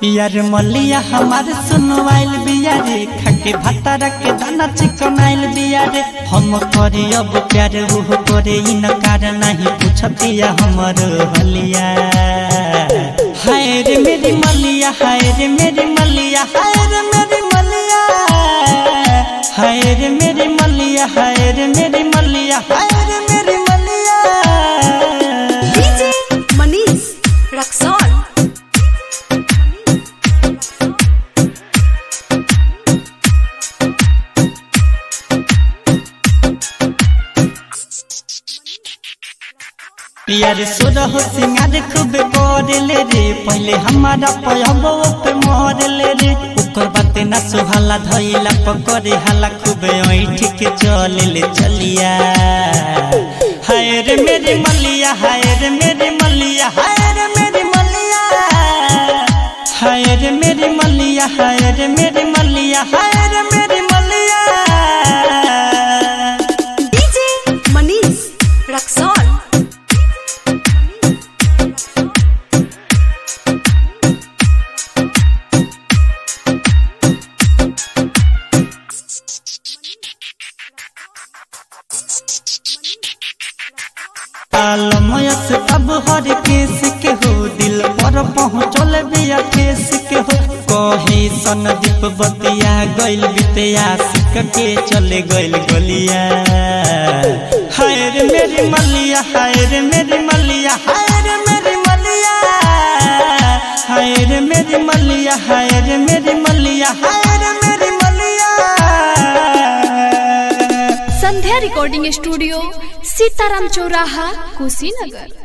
यार मलिया हमार सुनवाइल बिया रे, खाके भातारा के दाना चिकनाइल बिया रे। हम करे अब प्यार वो करे इनकार नहीं पूछतिया हमर हलिया। हाय रे मेरी मलिया, हाय रे मेरी मलिया, हाय रे मेरी मलिया, हाय रे मेरी मलिया, हाय रे मेरी मलिया, हाय रे मेरी मलिया। डीजे मनीष रक्सौल। यार सोरह सिंगार खूब करले रे, पहले हमारा पयबो पे मरले रे। ओकर बाते ना सुहाला धइला पकड़े हाला खूब ऐठ के चले चलिया। हाय रे मेरी मलिया, हाय रे मेरी मलिया, हाय रे मेरी मलिया, हाय रे मेरी मलिया, हाय रे मेरी मलिया, हाय रे मेरी मलिया। डीजे मनीष रक्सौल। आलमयस अब हर केस के हो, दिल पर पहुँचल बिया ठेस के हो। कहे सनदीप बतिया गइल बितिया सिक के चले गइल गलिया। हाय रे मेरी मलिया, हाय रे मेरी मलिया, हाय रे मेरी मलिया, हाय रे मेरी मलिया, हाय रे मेरी मलिया, हाय रे मेरी मलिया। संध्या रिकॉर्डिंग स्टूडियो, सीताराम चौराहा, कुशीनगर।